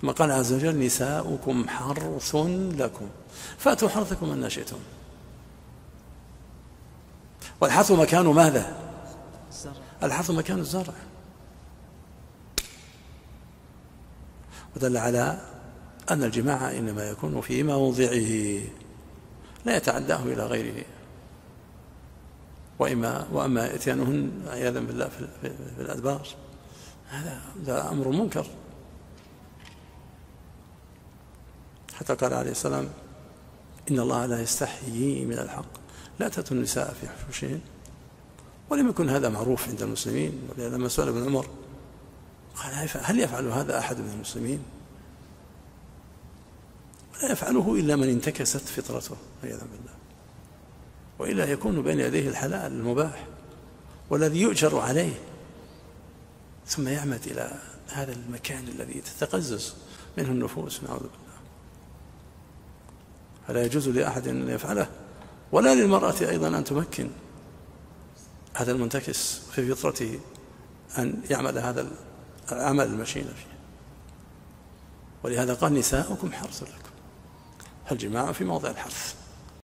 ثم قال عز وجل نساؤكم حرث لكم فأتوا حرثكم أن شئتم. والحرث مكان ماذا؟ الحرث مكان الزرع. ودل على أن الجماع إنما يكون في موضعه لا يتعداه إلى غيره. وأما إتيانهن عياذا بالله في الأدبار هذا أمر منكر. حتى قال عليه السلام إن الله لا يستحيي من الحق لا تأتوا النساء في حشوشهن. ولم يكن هذا معروف عند المسلمين. ولما سئل ابن عمر قال هل يفعل هذا أحد من المسلمين؟ لا يفعله إلا من انتكست فطرته عياذا بالله، وإلا يكون بين يديه الحلال المباح والذي يؤجر عليه، ثم يعمد إلى هذا المكان الذي تتقزز منه النفوس نعوذ بالله. فلا يجوز لأحد أن يفعله، ولا للمرأة أيضا أن تمكن هذا المنتكس في فطرته أن يعمل هذا العمل المشين فيه. ولهذا قال نساؤكم حرث لكم، الجماع في موضع الحرث.